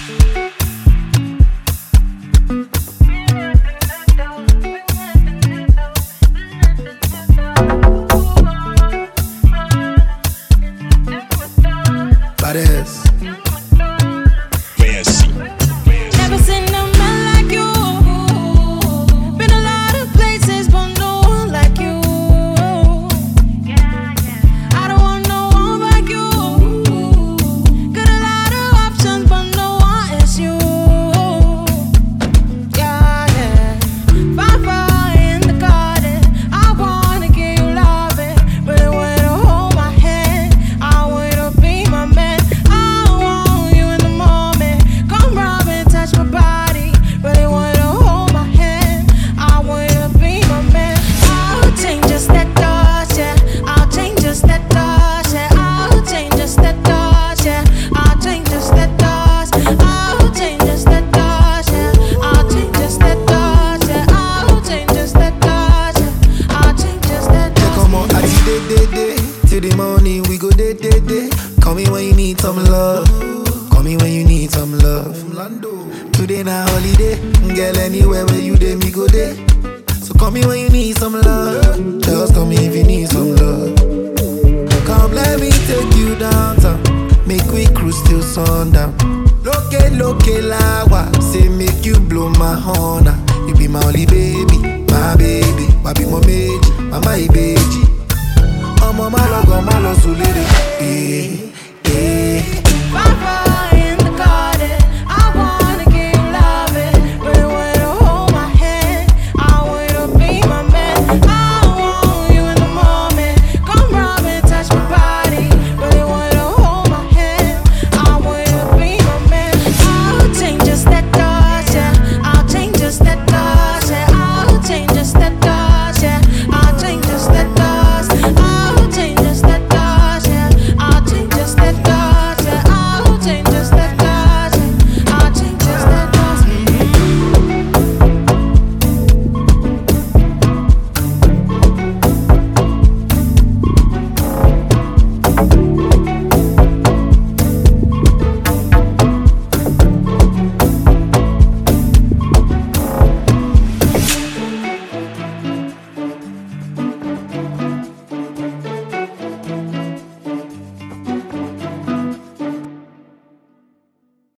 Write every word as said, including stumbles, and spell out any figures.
Badass. Fancy. Never seen a man like you. Been a lot of places, but no one like you. I don't want no one like you. Got a lot of options, but no one is you. Yeah, yeah. Far, far in the garden, I wanna give you loving. Really want to hold my hand. I want you to be my man. I want you in the moment. Come rub and touch my body. Really want to hold my hand. I want you to be my man. I'll change just that touch, yeah. I'll change just that touch, yeah. I'll change just that touch, yeah. I'll change just that touch. I'll change just that touch, yeah. I'll change just that touch, yeah. I'll change just that touch, yeah. I'll change just that Yeah, touch. come on, I see day, day, day. Till the morning, we go day, day, day. Call me when you need some love. Call me when you need some love. Today na holiday, girl. Anywhere where you day, me go day. So call me when you need some love. Just call me if you need some love. Come, let me take you downtown. Make we cruise till sundown. Loke, loke, lawa. Say make you blow my horn. ah. You be my only baby, my baby. Wabi mo meji, mama ibeji. Ọmọ má lọ gan, má lọ sùn lédè. Eh, eh. Far, far